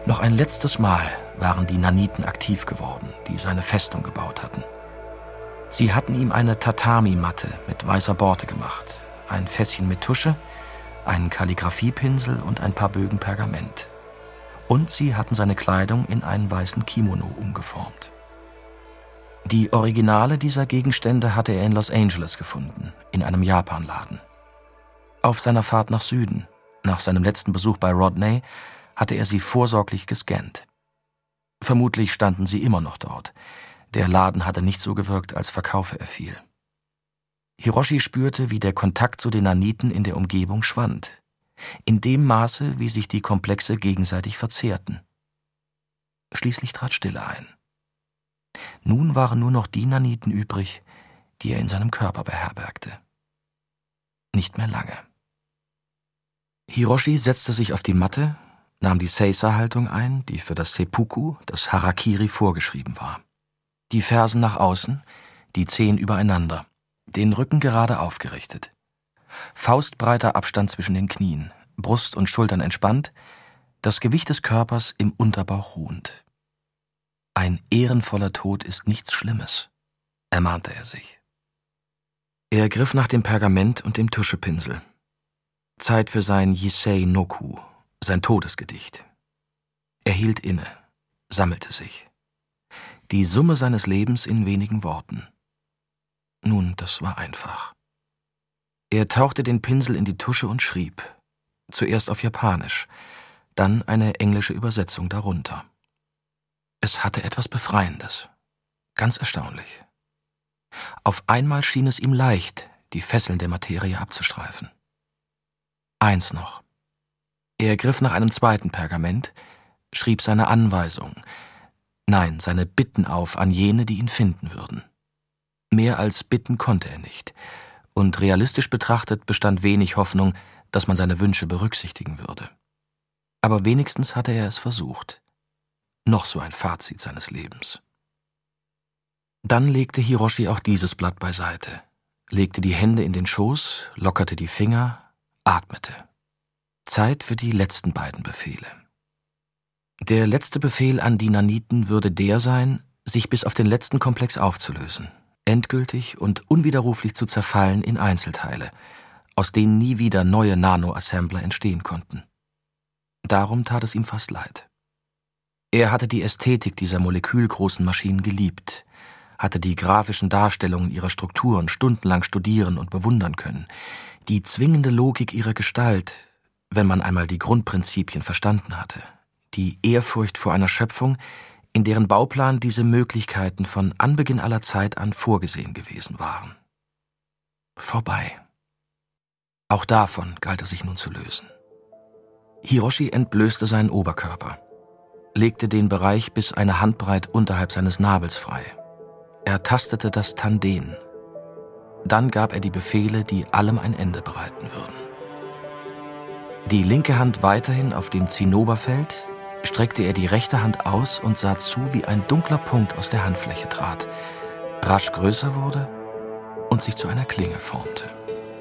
Noch ein letztes Mal waren die Naniten aktiv geworden, die seine Festung gebaut hatten. Sie hatten ihm eine Tatami-Matte mit weißer Borte gemacht, ein Fässchen mit Tusche, einen Kalligraphiepinsel und ein paar Bögen Pergament. Und sie hatten seine Kleidung in einen weißen Kimono umgeformt. Die Originale dieser Gegenstände hatte er in Los Angeles gefunden, in einem Japanladen. Auf seiner Fahrt nach Süden, nach seinem letzten Besuch bei Rodney, hatte er sie vorsorglich gescannt. Vermutlich standen sie immer noch dort. Der Laden hatte nicht so gewirkt, als verkaufe er viel. Hiroshi spürte, wie der Kontakt zu den Naniten in der Umgebung schwand, in dem Maße, wie sich die Komplexe gegenseitig verzehrten. Schließlich trat Stille ein. Nun waren nur noch die Naniten übrig, die er in seinem Körper beherbergte. Nicht mehr lange. Hiroshi setzte sich auf die Matte, nahm die Seiza-Haltung ein, die für das Seppuku, das Harakiri, vorgeschrieben war. Die Fersen nach außen, die Zehen übereinander, den Rücken gerade aufgerichtet. Faustbreiter Abstand zwischen den Knien, Brust und Schultern entspannt, das Gewicht des Körpers im Unterbauch ruhend. Ein ehrenvoller Tod ist nichts Schlimmes, ermahnte er sich. Er griff nach dem Pergament und dem Tuschepinsel. Zeit für sein Jisei Noku, sein Todesgedicht. Er hielt inne, sammelte sich. Die Summe seines Lebens in wenigen Worten. Nun, das war einfach. Er tauchte den Pinsel in die Tusche und schrieb. Zuerst auf Japanisch, dann eine englische Übersetzung darunter. Es hatte etwas Befreiendes. Ganz erstaunlich. Auf einmal schien es ihm leicht, die Fesseln der Materie abzustreifen. Eins noch. Er griff nach einem zweiten Pergament, schrieb seine Anweisungen, nein, seine Bitten auf an jene, die ihn finden würden. Mehr als bitten konnte er nicht, und realistisch betrachtet bestand wenig Hoffnung, dass man seine Wünsche berücksichtigen würde. Aber wenigstens hatte er es versucht. Noch so ein Fazit seines Lebens. Dann legte Hiroshi auch dieses Blatt beiseite, legte die Hände in den Schoß, lockerte die Finger, atmete. Zeit für die letzten beiden Befehle. Der letzte Befehl an die Naniten würde der sein, sich bis auf den letzten Komplex aufzulösen, endgültig und unwiderruflich zu zerfallen in Einzelteile, aus denen nie wieder neue Nano-Assembler entstehen konnten. Darum tat es ihm fast leid. Er hatte die Ästhetik dieser molekülgroßen Maschinen geliebt, hatte die grafischen Darstellungen ihrer Strukturen stundenlang studieren und bewundern können, die zwingende Logik ihrer Gestalt, wenn man einmal die Grundprinzipien verstanden hatte, die Ehrfurcht vor einer Schöpfung, in deren Bauplan diese Möglichkeiten von Anbeginn aller Zeit an vorgesehen gewesen waren. Vorbei. Auch davon galt es sich nun zu lösen. Hiroshi entblößte seinen Oberkörper, legte den Bereich bis eine Handbreit unterhalb seines Nabels frei. Er tastete das Tanden. Dann gab er die Befehle, die allem ein Ende bereiten würden. Die linke Hand weiterhin auf dem Zinnoberfeld, streckte er die rechte Hand aus und sah zu, wie ein dunkler Punkt aus der Handfläche trat, rasch größer wurde und sich zu einer Klinge formte.